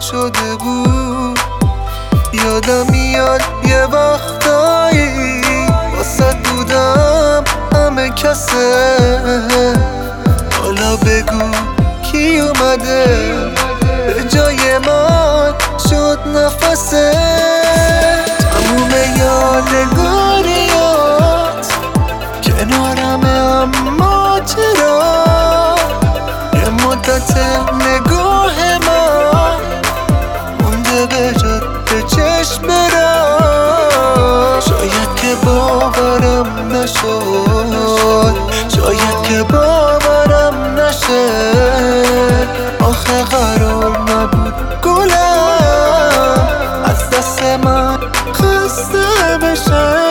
شده بود. یادم میاد یه وقتایی واسه بودم همه کسه. حالا بگو کی اومده به جای من شد نفسه. تموم یادگاریات کنارمه، اما چرا یه مدت نگاه من مونده به جد به چشم را. شاید که باورم نشد، شاید که باورم نشه. آخه قرار نبود گلم از دست من خسته بشه.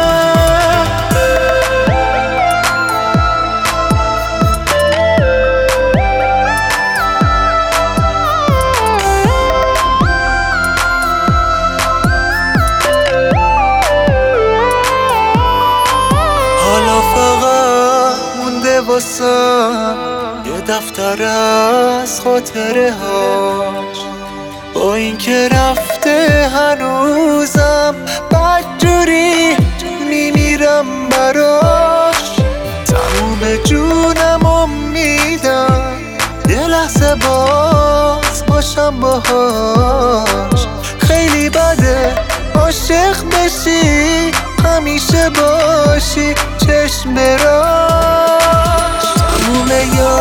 حالا فقط مونده واسم یه دفتر از خاطره هاش. با این که رفته هنوزم بدجوری میمیرم براش. تموم جونم میدم یه لحظه باز باشم باهاش. خیلی بده عاشق بشی همیشه باشی چشم براش. تموم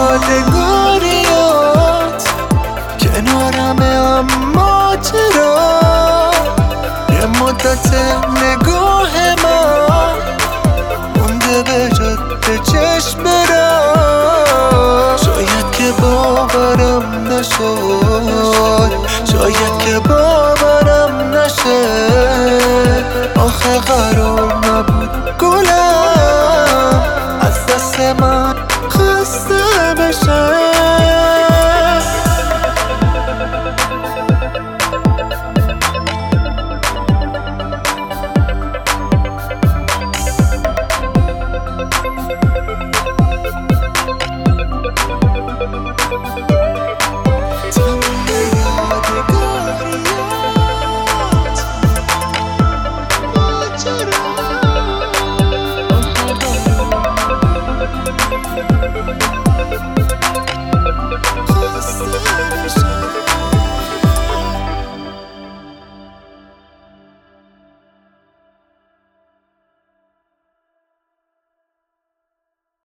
یادگاریات کنارمه، اما چرا یه مدت نگاه من مونده به جد به چشم براش. شاید که باورم نشد، شاید که باورم نشه. آخه قرار نبود گلم از دست من خسته بشه.